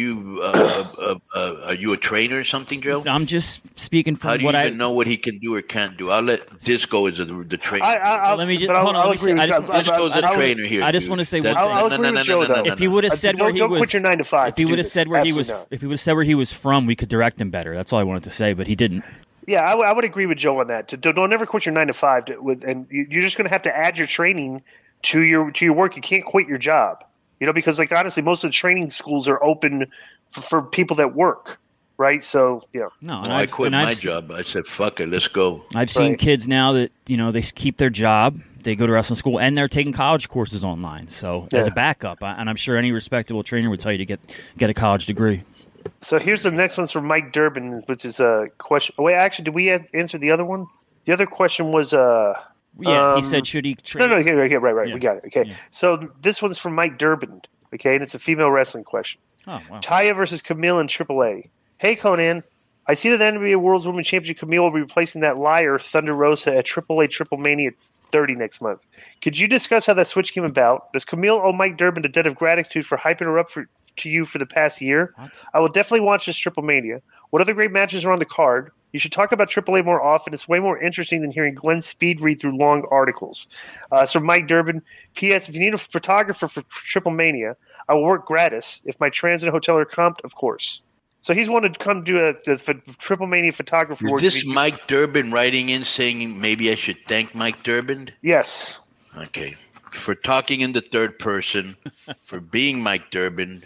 I: a trainer or something, Joe?
G: I'm just speaking from
I: How do you even know what he can do or can't do? I'll let Disco as the trainer.
G: Let me just hold on.
I: Disco's the trainer here.
G: I just want to say one
H: I'll agree with Joe, though.
G: If he would have said where he was,
H: don't quit your 9 to 5.
G: If he would have said where he was from, we could direct him better. That's all I wanted to say, but he didn't.
H: Yeah, I would agree with Joe on that. Don't ever quit your 9 to 5. And you're just going to have to add your training to your work. You can't quit your job, because like honestly, most of the training schools are open for people that work, right? So yeah.
G: No,
I: I quit my job. I said, "Fuck it, let's go."
G: I've seen kids now that they keep their job. They go to wrestling school and they're taking college courses online. So as a backup, and I'm sure any respectable trainer would tell you to get a college degree.
H: So here's the next one's from Mike Durbin, which is a question. Wait, actually, did we answer the other one? The other question was
G: he said, should he train?
H: No, right.
G: Yeah.
H: We got it. Okay. Yeah. So this one's from Mike Durbin, okay, and it's a female wrestling question.
G: Oh, wow.
H: Taya versus Camille in AAA. Hey, Conan, I see that the NBA World's Women's Championship Camille will be replacing that liar, Thunder Rosa, at AAA Triple Mania 30 next month. Could you discuss how that switch came about? Does Camille owe Mike Durbin a debt of gratitude for hyping her up to you for the past year?
G: What?
H: I will definitely watch this Triple Mania. What other great matches are on the card? You should talk about AAA more often. It's way more interesting than hearing Glenn Speed read through long articles. So Mike Durbin, P.S. If you need a photographer for Triple Mania, I will work gratis. If my transit hotel are comped, of course. So he's wanted to come do the Triple Mania photography work.
I: Is this Mike Durbin writing in saying maybe I should thank Mike Durbin?
H: Yes.
I: Okay. For talking in the third person, for being Mike Durbin.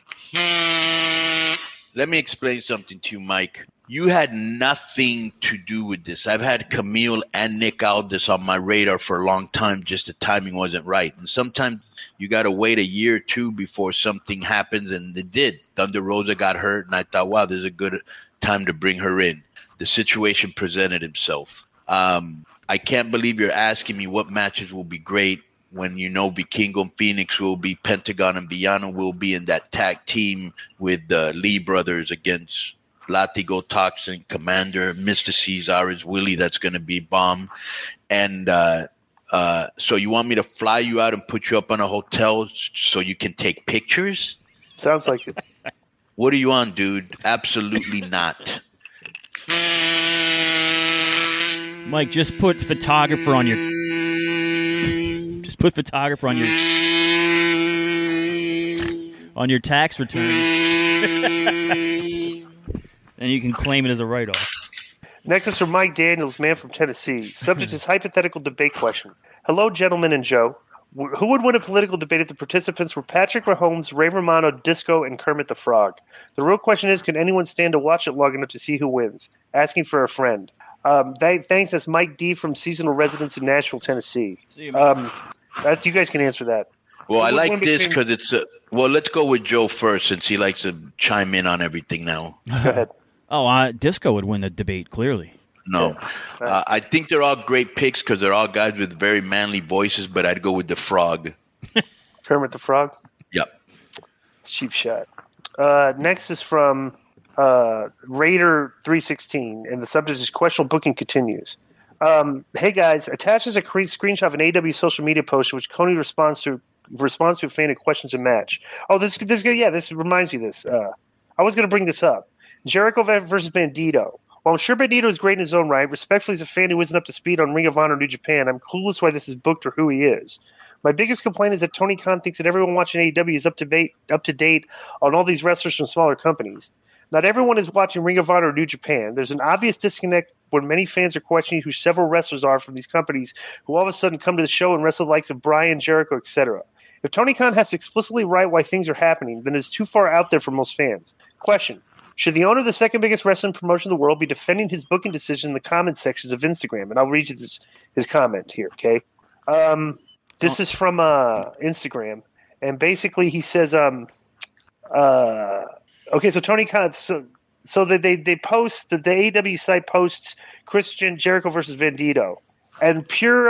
I: Let me explain something to you, Mike. You had nothing to do with this. I've had Camille and Nick Aldis on my radar for a long time, just the timing wasn't right. And sometimes you got to wait a year or two before something happens, and it did. Thunder Rosa got hurt, and I thought, wow, this is a good time to bring her in. The situation presented itself. I can't believe you're asking me what matches will be great when you know Vikingo and Phoenix will be, Pentagon and Villano will be in that tag team with the Lee brothers against Latigo, Toxin, Commander, Mr. Cesar's Willie. That's going to be bomb. And so you want me to fly you out and put you up on a hotel so you can take pictures?
H: Sounds like it.
I: What are you on, dude? Absolutely not.
G: Mike, just put photographer on your... Just put photographer on your tax return. And you can claim it as a write-off.
H: Next is from Mike Daniels, man from Tennessee. Subject is hypothetical debate question. Hello, gentlemen and Joe. Who would win a political debate if the participants were Patrick Mahomes, Ray Romano, Disco, and Kermit the Frog? The real question is, can anyone stand to watch it long enough to see who wins? Asking for a friend. Thanks. That's Mike D. from seasonal residence in Nashville, Tennessee. That's you guys can answer that.
I: Well, I like this because it's a... Well, let's go with Joe first since he likes to chime in on everything now.
H: Go ahead.
G: Disco would win the debate, clearly.
I: No. I think they're all great picks because they're all guys with very manly voices, but I'd go with the Frog.
H: Kermit the Frog?
I: Yep.
H: It's a cheap shot. Next is from Raider 316, and the subject is questionable booking continues. Hey, guys, attaches a screenshot of an AEW social media post which Coney responds to a fan who questions a match. Oh, this reminds me of this. I was going to bring this up. Jericho versus Bandito. While I'm sure Bandito is great in his own right, respectfully as a fan who isn't up to speed on Ring of Honor New Japan, I'm clueless why this is booked or who he is. My biggest complaint is that Tony Khan thinks that everyone watching AEW is up to date on all these wrestlers from smaller companies. Not everyone is watching Ring of Honor or New Japan. There's an obvious disconnect when many fans are questioning who several wrestlers are from these companies who all of a sudden come to the show and wrestle the likes of Bryan, Jericho, etc. If Tony Khan has to explicitly write why things are happening, then it's too far out there for most fans. Question. Should the owner of the second biggest wrestling promotion in the world be defending his booking decision in the comment sections of Instagram? And I'll read you his comment here, okay? This is from Instagram. And basically he says, okay, so Tony Khan, so they post, the AEW site posts Christian Jericho versus Bandito. And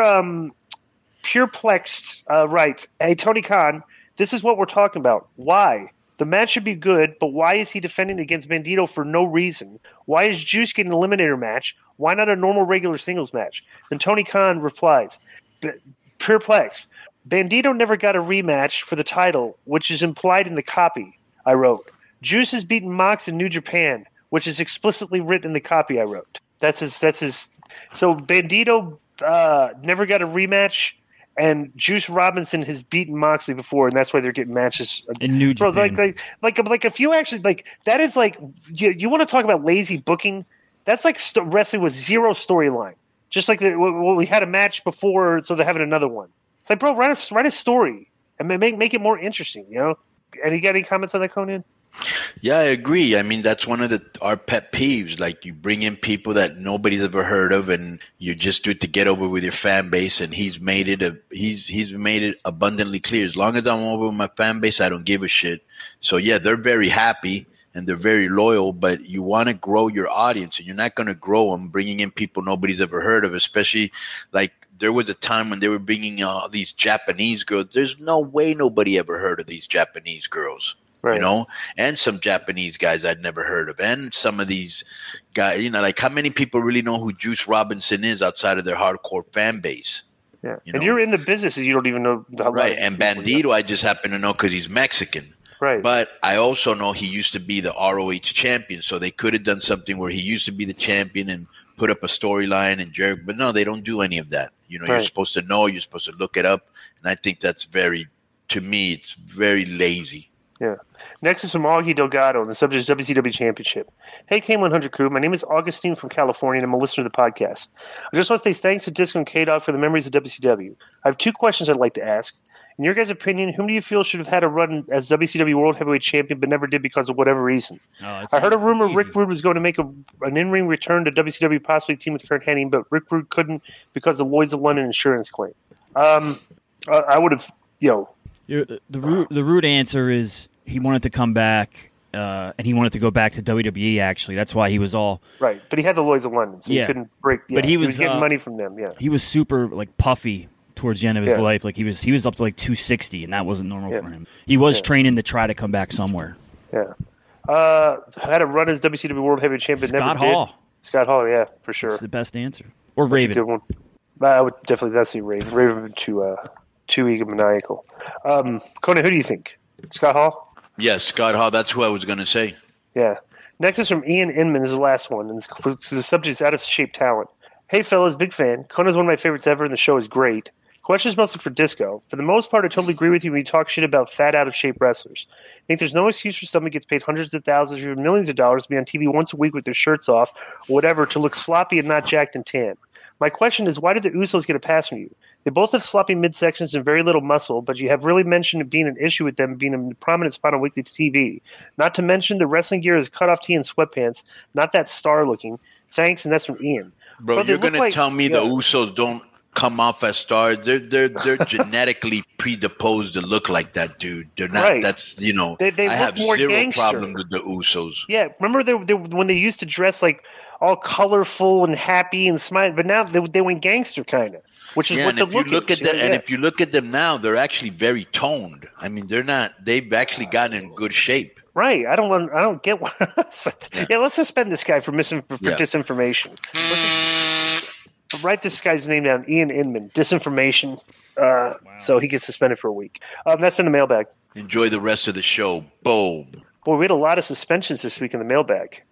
H: Pureplex writes, hey, Tony Khan, this is what we're talking about. Why? The match should be good, but why is he defending against Bandito for no reason? Why is Juice getting an eliminator match? Why not a normal regular singles match? Then Tony Khan replies, Pureplex, Bandito never got a rematch for the title, which is implied in the copy I wrote. Juice has beaten Mox in New Japan, which is explicitly written in the copy I wrote. That's his. So Bandito never got a rematch, and Juice Robinson has beaten Moxley before, and that's why they're getting matches
G: in New Japan.
H: Bro, like if you actually like that is like you want to talk about lazy booking. That's like wrestling with zero storyline. Just like we had a match before, so they're having another one. It's like, bro, write a story and make it more interesting. You know? And you got any comments on that, Conan?
I: Yeah, I agree. I mean, that's one of our pet peeves. Like, you bring in people that nobody's ever heard of, and you just do it to get over with your fan base. And he's made it abundantly clear. As long as I'm over with my fan base, I don't give a shit. So yeah, they're very happy and they're very loyal. But you want to grow your audience, and you're not going to grow them bringing in people nobody's ever heard of. Especially like there was a time when they were bringing these Japanese girls. There's no way nobody ever heard of these Japanese girls. Right. You know, and some Japanese guys I'd never heard of, and some of these guys, you know, like how many people really know who Juice Robinson is outside of their hardcore fan base?
H: Yeah, and you're in the business and you don't even know.
I: Right, and Bandito, I just happen to know because he's Mexican.
H: Right.
I: But I also know he used to be the ROH champion, so they could have done something where he used to be the champion and put up a storyline and jerk. But no, they don't do any of that. You're supposed to know. You're supposed to look it up. And I think that's to me, it's very lazy.
H: Yeah. Next is from Augie Delgado, and the subject is WCW Championship. Hey, K100 crew. My name is Augustine from California, and I'm a listener to the podcast. I just want to say thanks to Disco and K-Dog for the memories of WCW. I have 2 questions I'd like to ask. In your guys' opinion, whom do you feel should have had a run as WCW World Heavyweight Champion but never did because of whatever reason? I heard a rumor Rick Rude was going to make an in-ring return to WCW, possibly team with Kurt Hennig, but Rick Rude couldn't because of Lloyd's of London insurance claim. I would have,
G: The Rude answer is he wanted to come back, and he wanted to go back to WWE, actually. That's why he was all...
H: Right, but he had the Lloyd's of London, so he couldn't break... Yeah, but he was getting money from them,
G: He was super, puffy towards the end of his life. He was up to 260, and that wasn't normal for him. He was training to try to come back somewhere.
H: Yeah. Had a run as WCW World Heavyweight Champion.
G: Scott Hall.
H: Scott Hall, yeah, for sure.
G: That's the best answer. Or
H: That's
G: Raven.
H: a good one. I would definitely, that's the Raven. Raven too egomaniacal. Conan, who do you think? Scott Hall?
I: Yes, Scott Hall. That's who I was going to say.
H: Yeah. Next is from Ian Inman. This is the last one. And the subject is out of shape talent. Hey, fellas, big fan. Conan's one of my favorites ever, and the show is great. Questions mostly for Disco. For the most part, I totally agree with you when you talk shit about fat, out-of-shape wrestlers. I think there's no excuse for someone who gets paid hundreds of thousands or even millions of dollars to be on TV once a week with their shirts off or whatever to look sloppy and not jacked and tan. My question is, why did the Usos get a pass from you? They both have sloppy midsections and very little muscle, but you have really mentioned it being an issue with them being a prominent spot on weekly TV. Not to mention the wrestling gear is cut-off tee and sweatpants, not that star-looking. Thanks, and that's from Ian.
I: Bro, you're going to tell me the Usos don't come off as stars? They're genetically predisposed to look like that, dude. They're not. Right. That's they I have more zero gangster. Problem with the Usos.
H: Yeah, remember when they used to dress all colorful and happy and smiling, but now they went gangster kind of, which is what the look is.
I: And if you look at them now, they're actually very toned. I mean, they're not. They've actually gotten in good shape.
H: Right. I don't get what. Let's suspend this guy for disinformation. Write this guy's name down, Ian Inman. Disinformation. So he gets suspended for a week. That's been the mailbag.
I: Enjoy the rest of the show. Boom.
H: Boy, we had a lot of suspensions this week in the mailbag.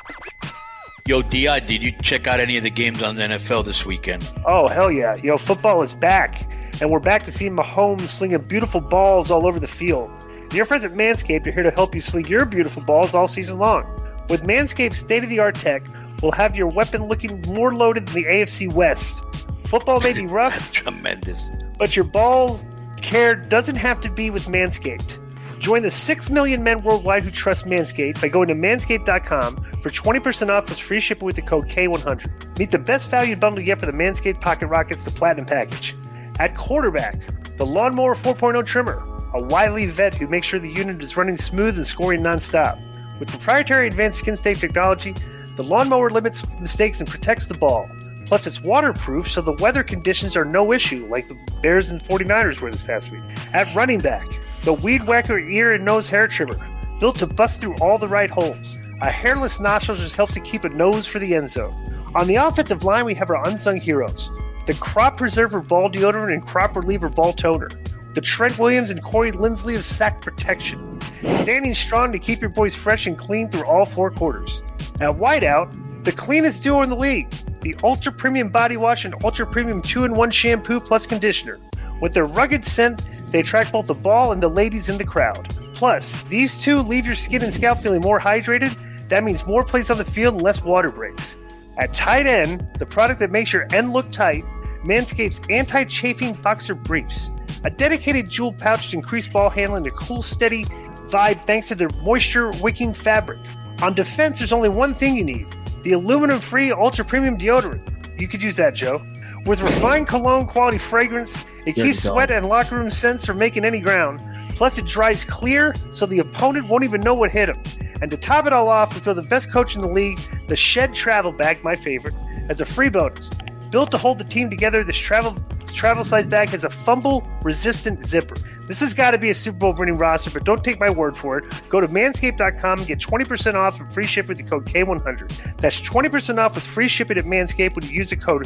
I: Yo, Di, did you check out any of the games on the NFL this weekend?
H: Oh, hell yeah. Football is back. And we're back to seeing Mahomes slinging beautiful balls all over the field. And your friends at Manscaped are here to help you sling your beautiful balls all season long. With Manscaped's state-of-the-art tech, we'll have your weapon looking more loaded than the AFC West. Football may be rough.
I: Tremendous.
H: But your ball care doesn't have to be with Manscaped. Join the 6 million men worldwide who trust Manscaped by going to manscaped.com for 20% off plus free shipping with the code K100. Meet the best value bundle yet for the Manscaped Pocket Rockets, the Platinum Package. At quarterback, the Lawnmower 4.0 trimmer, a wily vet who makes sure the unit is running smooth and scoring nonstop. With proprietary advanced skin-safe technology, the lawnmower limits mistakes and protects the ball. Plus, it's waterproof, so the weather conditions are no issue, like the Bears and 49ers were this past week. At running back, the Weed Whacker ear and nose hair trimmer, built to bust through all the right holes. A hairless nostrils just helps to keep a nose for the end zone. On the offensive line, we have our unsung heroes. The Crop Preserver Ball Deodorant and Crop Reliever Ball Toner. The Trent Williams and Corey Lindsley of Sack Protection. Standing strong to keep your boys fresh and clean through all 4 quarters. At Whiteout, the cleanest duo in the league. The Ultra Premium Body Wash and Ultra Premium 2-in-1 Shampoo plus Conditioner. With their rugged scent, they attract both the ball and the ladies in the crowd. Plus, these two leave your skin and scalp feeling more hydrated. That means more plays on the field and less water breaks. At Tight End, the product that makes your end look tight, Manscaped's Anti-Chafing Boxer Briefs. A dedicated jewel pouch to increase ball handling and a cool, steady vibe thanks to their moisture-wicking fabric. On defense, there's only one thing you need. The aluminum-free ultra-premium deodorant. You could use that, Joe. With refined cologne-quality fragrance, it keeps sweat and locker room scents from making any ground. Plus, it dries clear, so the opponent won't even know what hit him. And to top it all off, we throw the best coach in the league, the Shed Travel Bag, my favorite, as a free bonus. Built to hold the team together, this travel-size bag has a fumble-resistant zipper. This has got to be a Super Bowl winning roster, but don't take my word for it. Go to manscaped.com and get 20% off and free shipping with the code K100. That's 20% off with free shipping at Manscaped when you use the code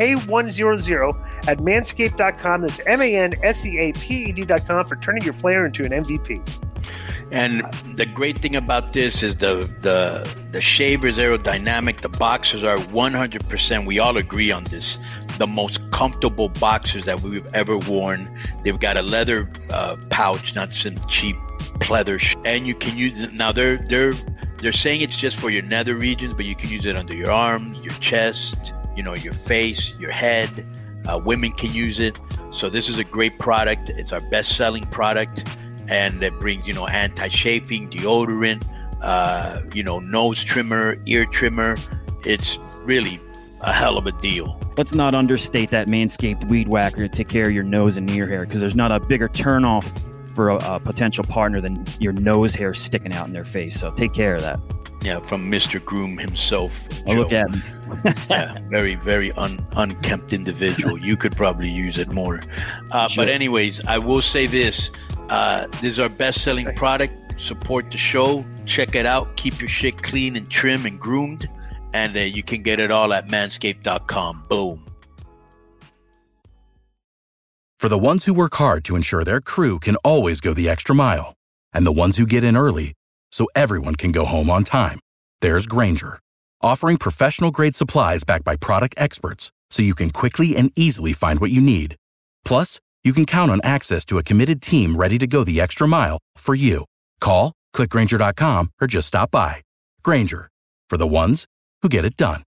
H: K100 at manscaped.com. That's manscaped.com for turning your player into an MVP.
I: And the great thing about this is the shaver is aerodynamic. The boxers are 100%. We all agree on this. The most comfortable boxers that we've ever worn. They've got a leather pouch, not some cheap pleather. And you can use it. Now they're saying it's just for your nether regions, but you can use it under your arms, your chest, your face, your head. Women can use it. So this is a great product. It's our best-selling product. And it brings, anti-chafing, deodorant, nose trimmer, ear trimmer. It's really a hell of a deal.
G: Let's not understate that Manscaped Weed Whacker to take care of your nose and ear hair, because there's not a bigger turnoff for a potential partner than your nose hair sticking out in their face. So take care of that.
I: Yeah, from Mr. Groom himself.
G: Oh, look at him.
I: Yeah, very, very unkempt individual. You could probably use it more. Sure. But anyways, I will say this. This is our best-selling product. Support the show. Check it out. Keep your shit clean and trim and groomed. And you can get it all at manscaped.com. Boom.
K: For the ones who work hard to ensure their crew can always go the extra mile, and the ones who get in early so everyone can go home on time, there's Grainger, offering professional-grade supplies backed by product experts so you can quickly and easily find what you need. Plus, you can count on access to a committed team ready to go the extra mile for you. Call, click Grainger.com, or just stop by. Grainger, for the ones who get it done.